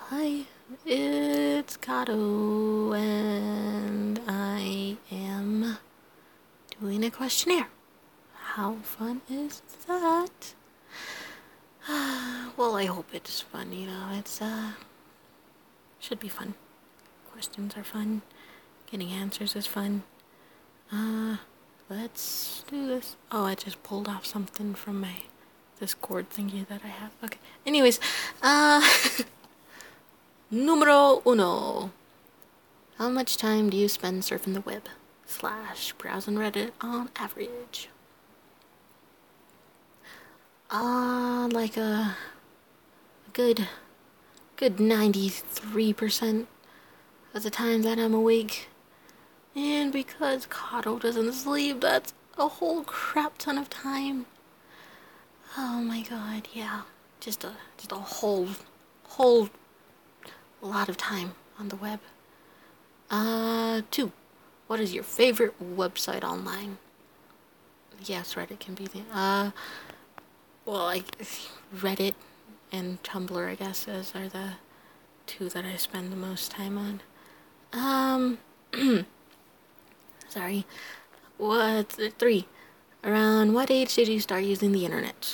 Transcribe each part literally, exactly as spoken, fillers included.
Hi, it's Kato, and I am doing a questionnaire. How fun is that? Well, I hope it's fun, you know, it's, uh, should be fun. Questions are fun. Getting answers is fun. Uh, let's do this. Oh, I just pulled off something from my Discord thingy that I have. Okay. Anyways, uh, numero uno. How much time do you spend surfing the web slash browsing Reddit on average? Uh, like a, a good, good ninety-three percent of the time that I'm awake. And because Kato doesn't sleep, that's a whole crap ton of time. Oh my god, yeah. Just a, just a whole, whole lot of time on the web. Uh, two. What is your favorite website online? Yes, Reddit can be the, uh, well, like, Reddit and Tumblr, I guess, is, are the two that I spend the most time on. Um, sorry. What, three. Around what age did you start using the internet?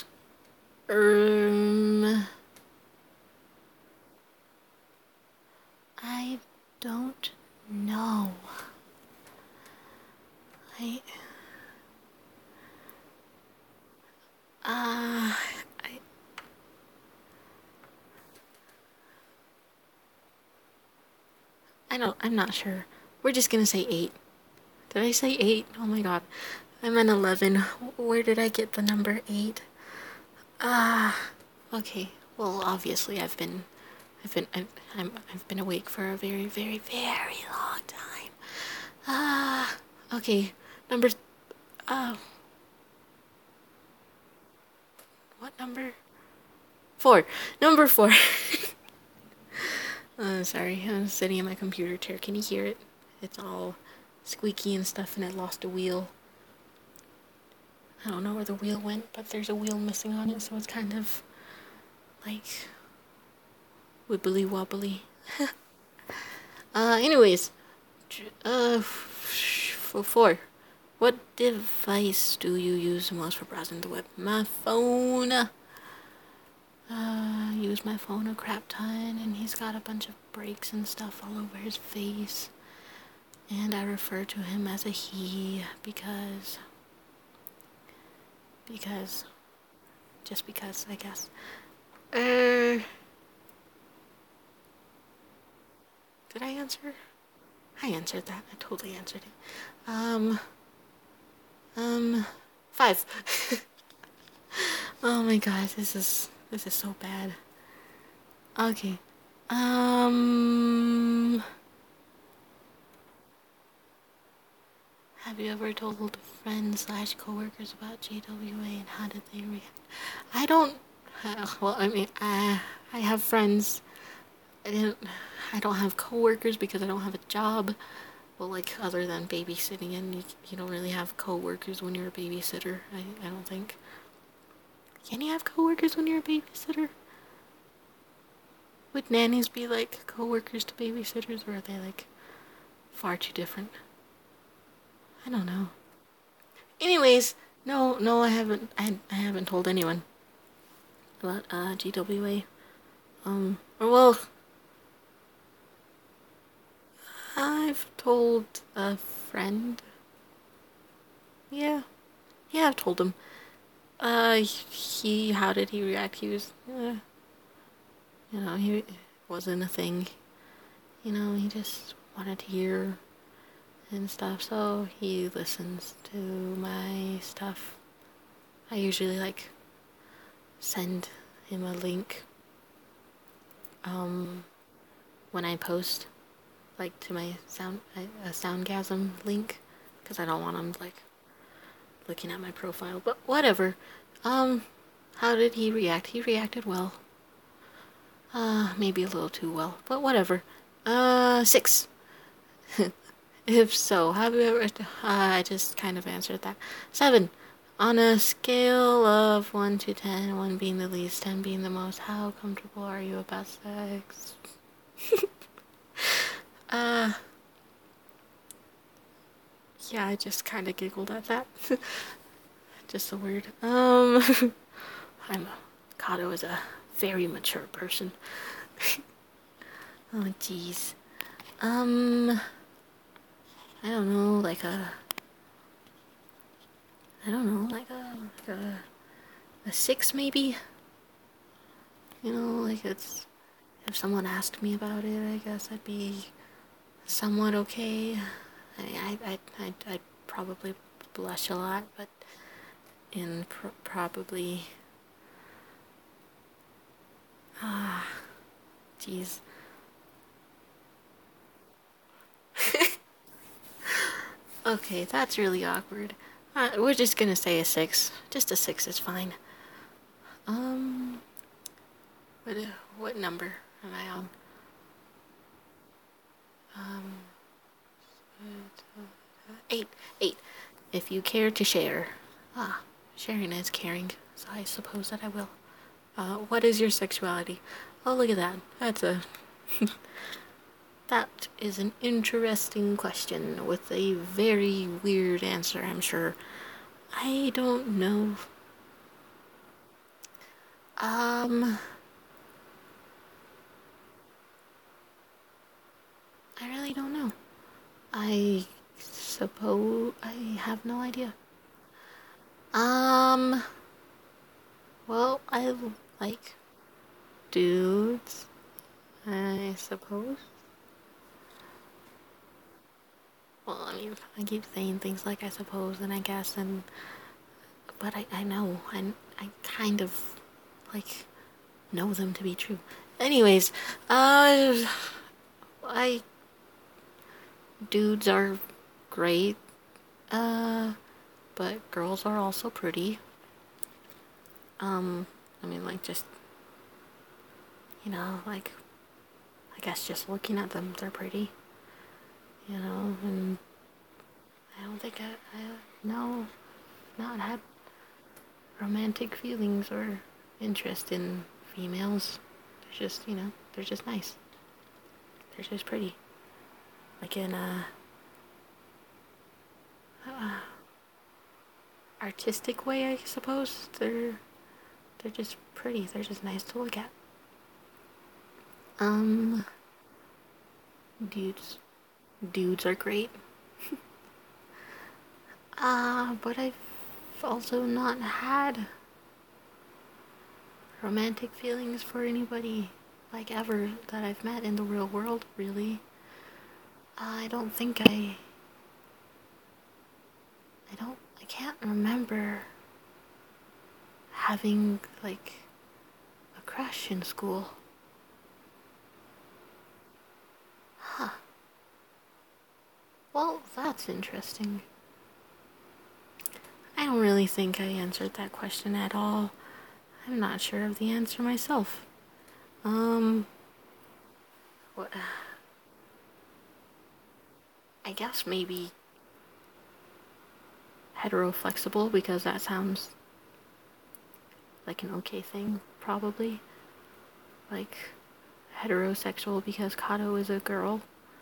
Um, I don't know. I, uh, I, I don't, I'm not sure. We're just gonna say eight. Did I say eight? Oh my god. I'm an eleven. Where did I get the number eight? Ah, okay. Well, obviously I've been, I've been, I've, I'm, I've been awake for a very, very, very long time. Ah, okay. Number, uh, what number? Four. Number four. uh, sorry, I'm sitting in my computer chair. Can you hear it? It's all squeaky and stuff, and it lost a wheel. I don't know where the wheel went, but there's a wheel missing on it, so it's kind of like wibbly wobbly. uh, anyways, uh, four. What device do you use most for browsing the web? My phone. Uh, use my phone a crap ton, and he's got a bunch of breaks and stuff all over his face. And I refer to him as a he because, because, just because, I guess. Uh, did I answer? I answered that. I totally answered it. Um, um, five. Oh my god, this is, this is so bad. Okay. Um, have you ever told friends slash coworkers about J W A and how did they react? I don't, uh, well, I mean, I, I have friends. I didn't, I don't have coworkers because I don't have a job. Well, like, other than babysitting, and you, you don't really have coworkers when you're a babysitter, I, I don't think. Can you have coworkers when you're a babysitter? Would nannies be like coworkers to babysitters, or are they like far too different? I don't know. Anyways, no, no, I haven't. I, I haven't told anyone about uh, G W A. Um, or well, I've told a friend. Yeah, yeah, I've told him. Uh, he, how did he react? He was, uh, you know, he wasn't a thing. You know, he just wanted to hear and stuff, so he listens to my stuff. I usually, like, send him a link, um, when I post, like, to my sound, a Soundgasm link, because I don't want him, like, looking at my profile, but whatever. Um, how did he react? He reacted well. Uh, maybe a little too well, but whatever. Uh, six. If so, have you ever... Uh, I just kind of answered that. Seven. On a scale of one to ten, one being the least, ten being the most, how comfortable are you about sex? uh, yeah, I just kind of giggled at that. Just a word. Um, I'm, Kato is a very mature person. Oh, jeez. Um, I don't know, like a, I don't know, like a, like a, a six maybe? You know, like it's, if someone asked me about it, I guess I'd be somewhat okay. I, I, I, I'd, I'd probably blush a lot, but in pr probably, ah, jeez. Okay, that's really awkward. Uh, we're just gonna say a six. Just a six is fine. Um, what, uh, what number am I on? Um, eight. Eight. If you care to share. Ah, sharing is caring, so I suppose that I will. Uh, what is your sexuality? Oh, look at that. That's a... That is an interesting question with a very weird answer, I'm sure. I don't know. Um... I really don't know. I suppose I have no idea. Um, well, I like dudes, I suppose. Well, I mean, I keep saying things like I suppose and I guess and but I I know I I kind of like know them to be true. Anyways, uh I dudes are great. Uh but girls are also pretty. Um, I mean like just you know, like I guess just looking at them, they're pretty. You know, and I don't think I, I no, not had romantic feelings or interest in females. They're just, you know, they're just nice. They're just pretty. Like in a, uh, artistic way, I suppose. They're they're just pretty. They're just nice to look at. Um, dudes, dudes are great. Ah, uh, but I've also not had romantic feelings for anybody like ever that I've met in the real world, really. I don't think I I don't I can't remember having like a crush in school. Huh. Well, that's interesting. I don't really think I answered that question at all. I'm not sure of the answer myself. Um what I guess maybe hetero-flexible because that sounds like an okay thing, probably. Like heterosexual because Kato is a girl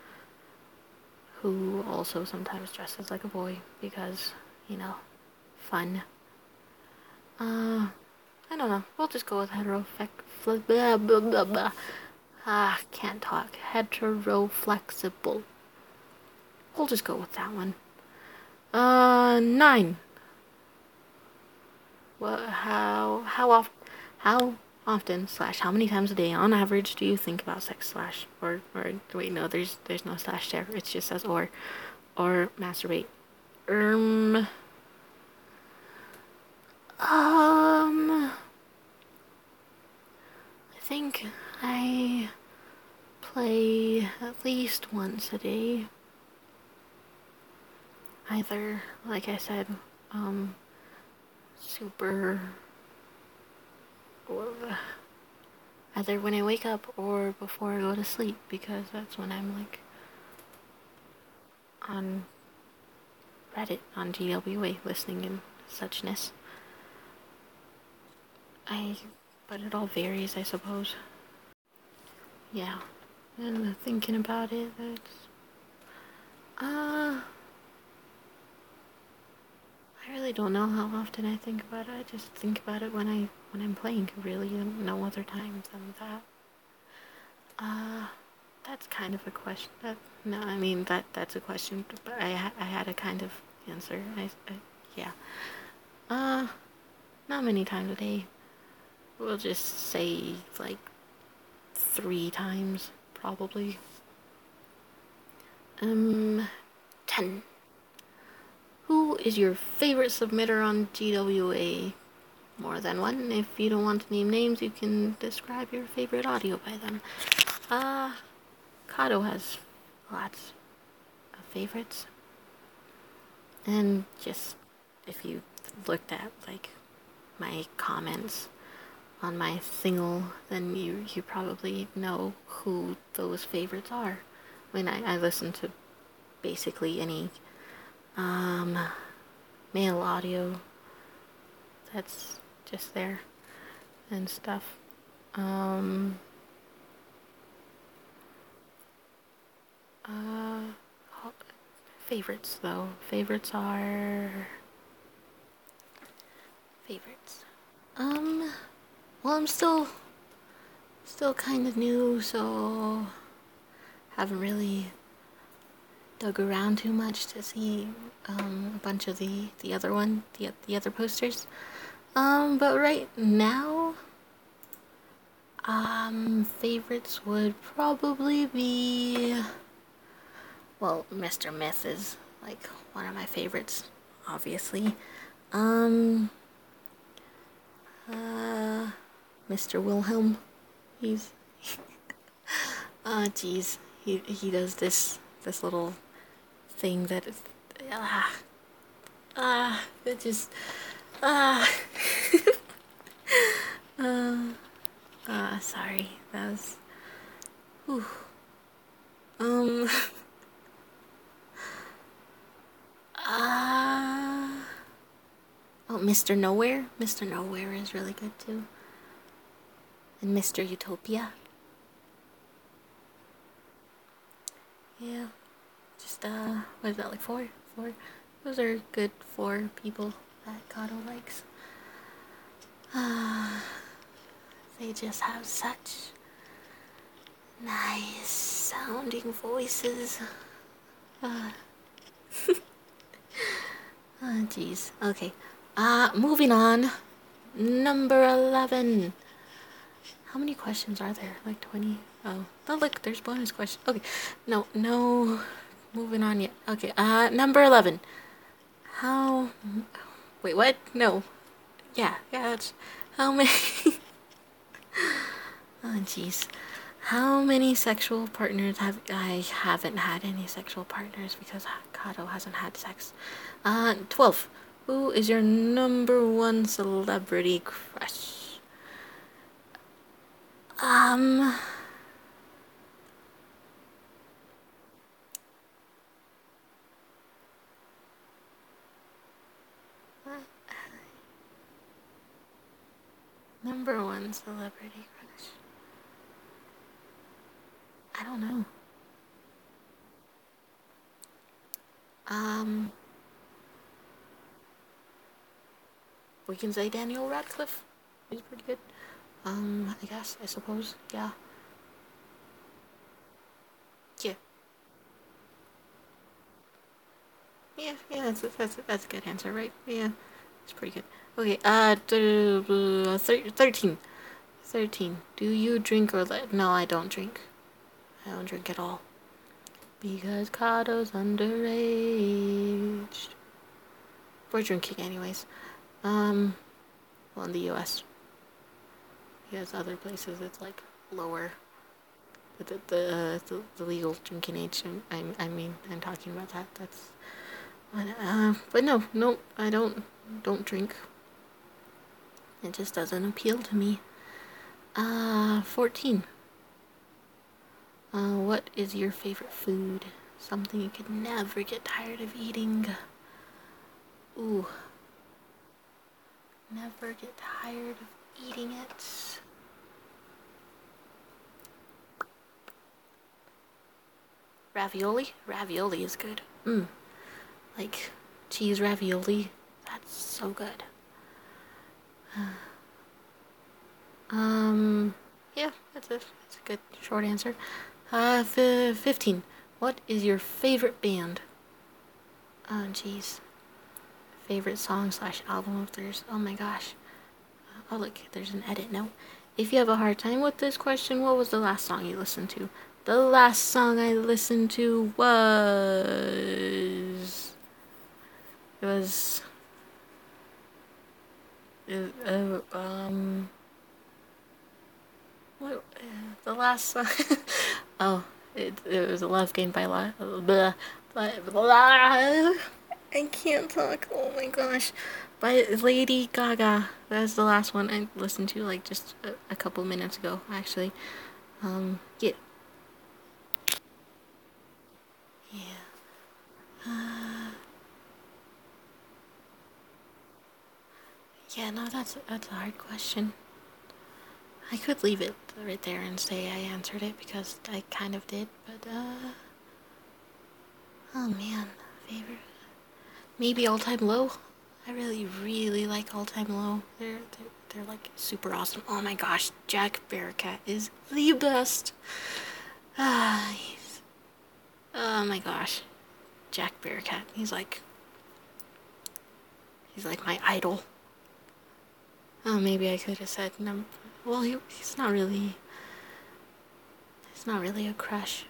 who also sometimes dresses like a boy because, you know, fun. Uh, I don't know. We'll just go with hetero blah, blah, blah, blah. Ah, can't talk. Hetero flexible. We'll just go with that one. Uh, nine. What? How? How often? How often slash how many times a day on average do you think about sex slash or or wait no there's there's no slash there, it just says or or masturbate. Um um I think I play at least once a day. Either, like I said, um super either when I wake up or before I go to sleep because that's when I'm like on Reddit, on G W A, listening and suchness. I, but it all varies, I suppose. Yeah. and thinking about it, that's uh I really don't know how often I think about it. I just think about it when I when I'm playing, really, and no other times than that. Uh, that's kind of a question. That, no, I mean that that's a question, but I ha- I had a kind of answer. I, I yeah. Uh, not many times a day. We'll just say like three times probably. Um, ten. Who is your favorite submitter on G W A? More than one. If you don't want to name names, you can describe your favorite audio by them. Uh, Kato has lots of favorites. And just, if you looked at, like, my comments on my single, then you, you probably know who those favorites are. I mean, I, I listen to basically any, um, male audio that's just there and stuff. Um, uh, favorites, though. Favorites are... Favorites. Um, well, I'm still, still kind of new, so haven't really dug around too much to see, um, a bunch of the, the other one, the, the other posters. Um, but right now, um, favorites would probably be, well, Mister Myth is, like, one of my favorites, obviously. Um, uh, Mister Wilhelm, he's, uh, geez, he, he does this, this little thing that is, ah, ah, it just, ah, uh, uh, sorry, that was, whew, um, ah, uh, oh, Mister Nowhere, Mister Nowhere is really good too, and Mister Utopia, yeah, just, uh, what is that, like four, four, those are good four people that Kato likes. Ah, they just have such nice sounding voices. Uh, oh, jeez. Okay. Uh, moving on. Number eleven. How many questions are there? Like twenty? Oh. Oh, look, there's bonus question. Okay. No, no. Moving on yet. Okay. Uh, number eleven. How. Wait, what? No. Yeah, yeah, that's. How many. Oh, jeez. How many sexual partners have I haven't had any sexual partners because Kato hasn't had sex. Uh, twelve. Who is your number one celebrity crush? Um, number one celebrity crush. I don't know. Um, we can say Daniel Radcliffe. He's pretty good. Um, I guess, I suppose, yeah. Yeah. Yeah, yeah, that's, that's, that's a good answer, right? Yeah, it's pretty good. Okay, uh, thirteen. thirteen. Do you drink or let? No, I don't drink. I don't drink at all. Because Kato's underage. We're drinking anyways. Um, well, in the U S. Because other places it's like lower. The, the, the, uh, the, the legal drinking age, I, I mean, I'm talking about that. That's, uh, but no, no, I don't, don't drink. It just doesn't appeal to me. Uh, fourteen. Uh, what is your favorite food? Something you could never get tired of eating. Ooh. Never get tired of eating it. Ravioli? Ravioli is good. Mmm. Like cheese ravioli. That's so good. Um, yeah, that's a, that's a good short answer. Uh, f fifteen. What is your favorite band? Oh, jeez. Favorite song slash album of theirs. Oh my gosh. Oh, look, there's an edit note. If you have a hard time with this question, what was the last song you listened to? The last song I listened to was... It was... It, uh, um... What? Uh, the last song... oh, it, it was a Love Game by La... Blah, blah, blah. I can't talk. Oh my gosh. By Lady Gaga. That's the last one I listened to, like, just a, a couple minutes ago, actually. Um, yeah. Yeah. Uh, yeah, no, that's, that's a hard question. I could leave it right there and say I answered it, because I kind of did, but, uh... oh, man. Favorite? Maybe All Time Low? I really, really like All Time Low. They're, they're, they're like super awesome. Oh my gosh, Jack Bearcat is the best. Ah, he's, oh my gosh, Jack Bearcat. He's like, he's like my idol. Oh, maybe I could have said no. Well, he, he's not really. He's not really a crush.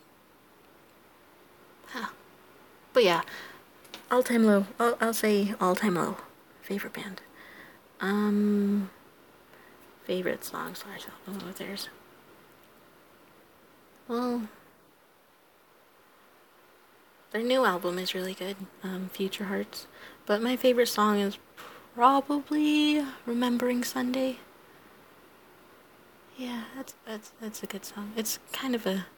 Huh. But yeah, All Time Low. I'll, I'll say All Time Low. Favorite band. Um, favorite song slash album of theirs. Well, their new album is really good, um, Future Hearts. But my favorite song is probably Remembering Sunday. Yeah, that's that's that's a good song. It's kind of a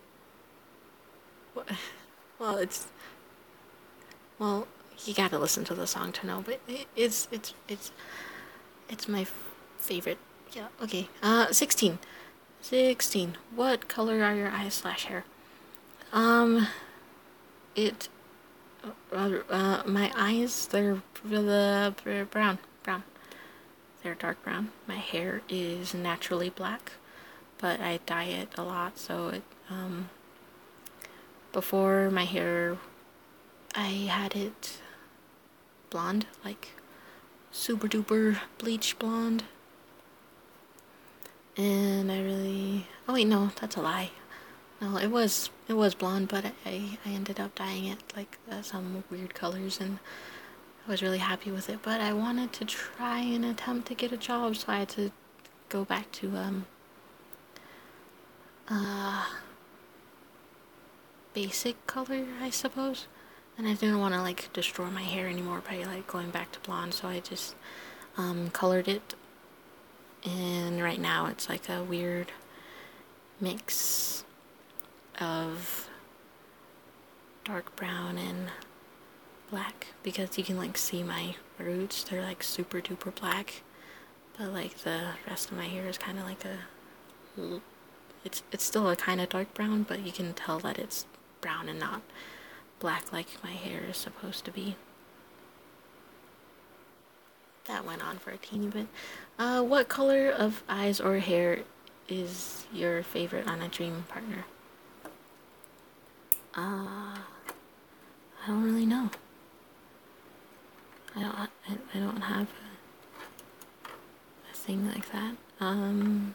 well, it's well, you gotta listen to the song to know, but it, it's it's it's it's my favorite. Yeah. Okay. Uh, sixteen. Sixteen. What color are your eyes slash hair? Um, it. Uh, uh, my eyes, they're the uh, brown, brown. They're dark brown. My hair is naturally black, but I dye it a lot, so it, um, before my hair, I had it blonde, like super duper bleach blonde. And I really, oh wait, no, that's a lie. No, it was, it was blonde, but I, I ended up dyeing it like uh, some weird colors, and I was really happy with it. But I wanted to try and attempt to get a job, so I had to go back to, um, uh, basic color, I suppose. And I didn't want to, like, destroy my hair anymore by, like, going back to blonde, so I just, um, colored it. And right now it's like a weird mix of dark brown and black, because you can like see my roots, they're like super duper black, but like the rest of my hair is kind of like a, it's it's still a kind of dark brown, but you can tell that it's brown and not black like my hair is supposed to be. That went on for a teeny bit. Uh, what color of eyes or hair is your favorite on a dream partner? Uh, I don't really know. I don't. I, I don't have a, a thing like that. Um,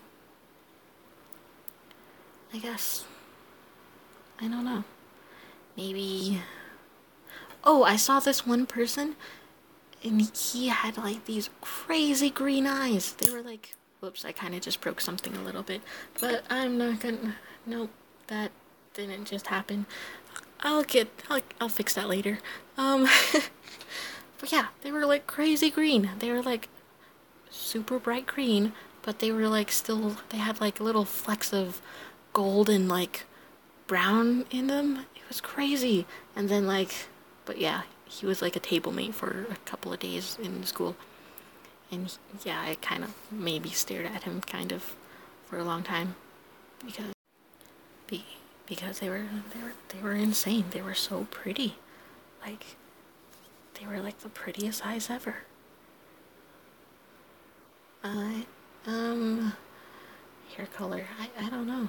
I guess. I don't know. Maybe. Oh, I saw this one person, and he had like these crazy green eyes. They were like, whoops, I kind of just broke something a little bit, but I'm not gonna. Nope, that didn't just happen. I'll get. I'll. I'll fix that later. Um. But yeah, they were like crazy green. They were like super bright green, but they were like still. They had like little flecks of gold and like brown in them. It was crazy. And then like, but yeah, he was like a table mate for a couple of days in school. And he, yeah, I kind of maybe stared at him kind of for a long time because be because they were they were they were insane. They were so pretty, like they were like the prettiest eyes ever. I um hair color. I I don't know.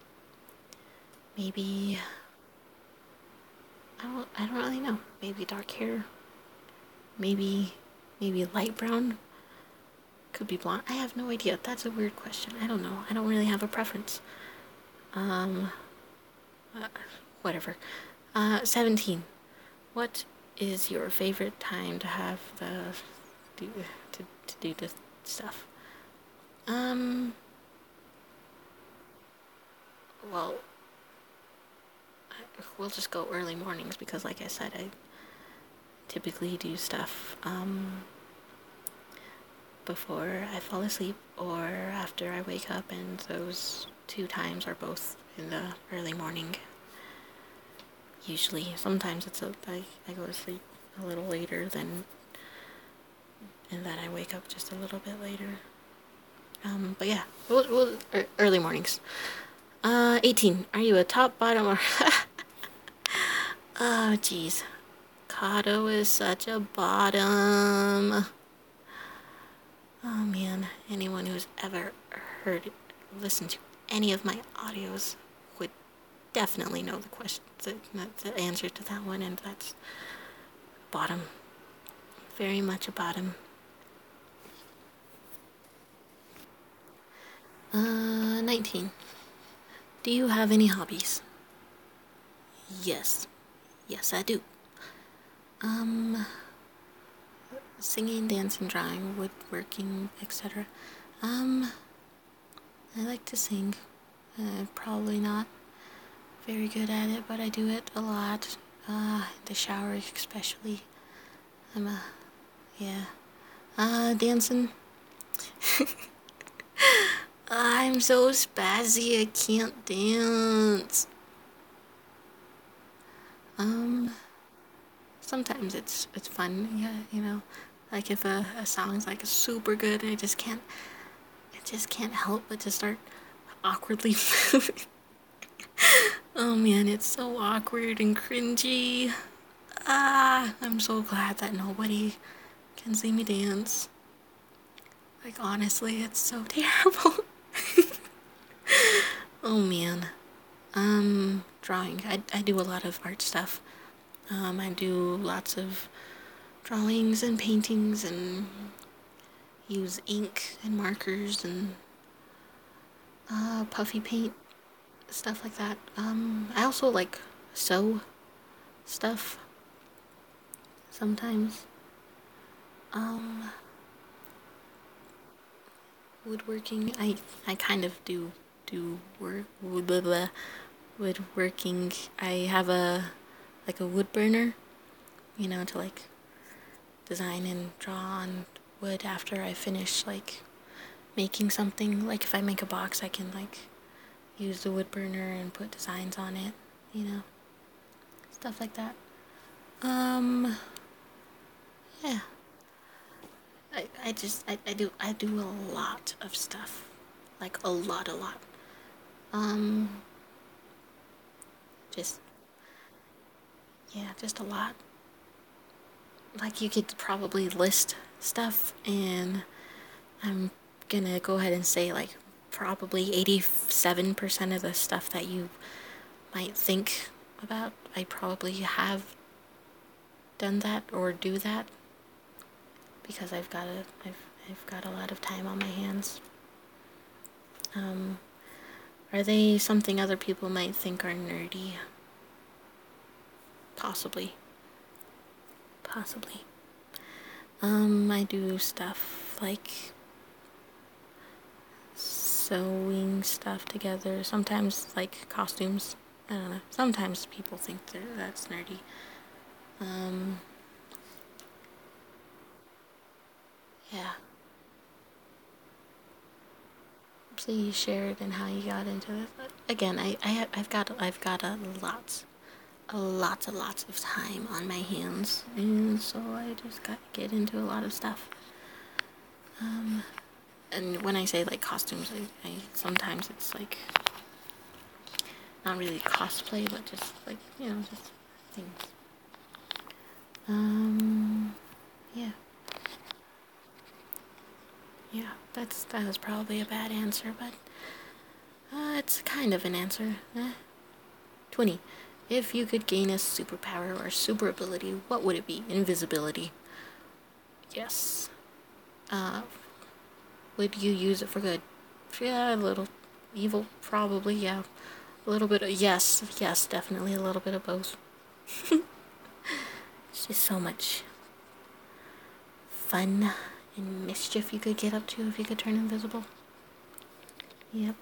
Maybe I don't I don't really know. Maybe dark hair. Maybe maybe light brown. Could be blonde. I have no idea. That's a weird question. I don't know. I don't really have a preference. Um, uh, whatever. Uh, seventeen. What is your favorite time to have the do to to do this stuff? Um. Well, I, we'll just go early mornings because, like I said, I typically do stuff um before I fall asleep or after I wake up, and those two times are both in the early morning. Usually, sometimes it's a, I, I go to sleep a little later than, and then I wake up just a little bit later. Um, but yeah, we'll, we'll, early mornings. Uh, eighteen. Are you a top, bottom, or? Oh, jeez. Kato is such a bottom. Oh man, anyone who's ever heard, listened to any of my audios would definitely know the question, the, the answer to that one, and that's bottom. Very much a bottom. Uh, nineteen. Do you have any hobbies? Yes. Yes, I do. Um, singing, dancing, drawing, woodworking, et cetera. Um, I like to sing. Uh, probably not very good at it, but I do it a lot. Uh, the shower especially. I'm a, yeah. Uh, dancing. I'm so spazzy, I can't dance. Um, sometimes it's it's fun, yeah, you know. Like if a, a song's like super good, I just can't, I just can't help but to start awkwardly moving. Oh man, it's so awkward and cringy. Ah, I'm so glad that nobody can see me dance. Like honestly, it's so terrible. Oh man. Um, drawing. I, I do a lot of art stuff. Um, I do lots of drawings and paintings and use ink and markers and uh, puffy paint, stuff like that. Um, I also like sew stuff sometimes. Um, woodworking. I I kind of do do work wood blah, blah, woodworking. I have a like a wood burner, you know, to like design and draw on wood after I finish like making something. Like if I make a box, I can like use the wood burner and put designs on it, you know, stuff like that. Um, yeah. I, I just I, I do I do a lot of stuff, like a lot a lot. Um, just yeah, just a lot. Like you could probably list stuff, and I'm gonna go ahead and say like probably eighty-seven percent of the stuff that you might think about, I probably have done that or do that because I've got a I've I've got a lot of time on my hands. Um, are they something other people might think are nerdy? Possibly. Possibly. Um, I do stuff like sewing stuff together. Sometimes like costumes. I don't know. Sometimes people think that that's nerdy. Um, yeah. Please share it and how you got into it. Again, I, I I've got I've got a lots, a lots and lots of time on my hands, and so I just got to get into a lot of stuff. Um, and when I say like costumes, I, I sometimes it's like not really cosplay, but just like, you know, just things. Um, yeah. Yeah, that's, that was probably a bad answer, but, uh, it's kind of an answer. Eh. twenty. If you could gain a superpower or super ability, what would it be? Invisibility. Yes. Uh, would you use it for good? Yeah, a little. Evil, probably, yeah. A little bit of, yes, yes, definitely a little bit of both. It's just so much fun and mischief you could get up to if you could turn invisible. Yep.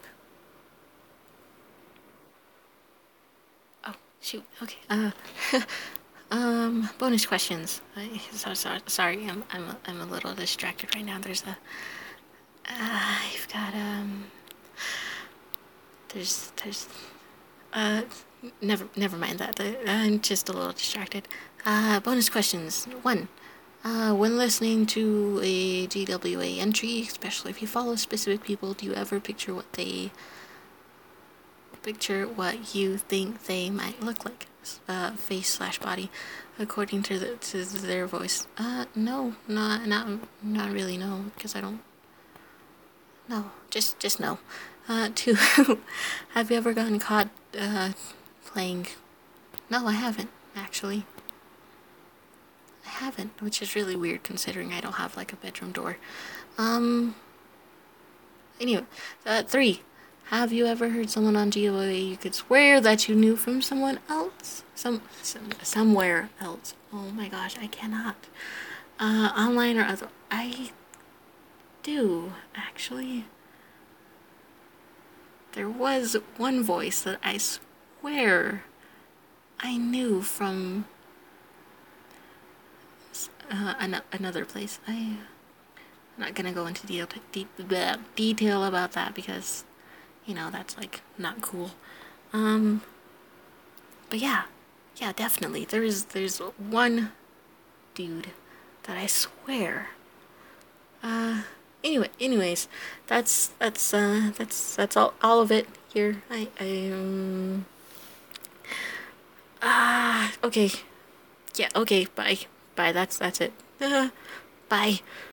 Oh, shoot, okay. Uh, um, bonus questions. I, so, so, sorry, I'm, I'm, a, I'm a little distracted right now. There's a, uh, I've got, um, there's, there's, uh, never, never mind that. I'm just a little distracted. Uh, bonus questions. One. Uh, when listening to a G W A entry, especially if you follow specific people, do you ever picture what they picture what you think they might look like, uh, face slash body, according to the, to their voice? Uh, no, not not not really. No, because I don't. No, just just no. Uh, two. Have you ever gotten caught uh playing? No, I haven't actually. I haven't, which is really weird considering I don't have like a bedroom door. Um. Anyway, uh, three. Have you ever heard someone on G O A you could swear that you knew from someone else? Some, some somewhere else. Oh my gosh, I cannot. Uh, online or other. I do actually. There was one voice that I swear I knew from uh, an- another place. I, I'm not gonna go into deal, de- de- detail about that because, you know, that's like not cool. Um, but yeah, yeah, definitely. There's there's one dude that I swear. Uh, anyway, anyways, that's that's uh that's that's all all of it here. I I um ah okay. Yeah, okay, bye. Bye. That's that's it. Bye.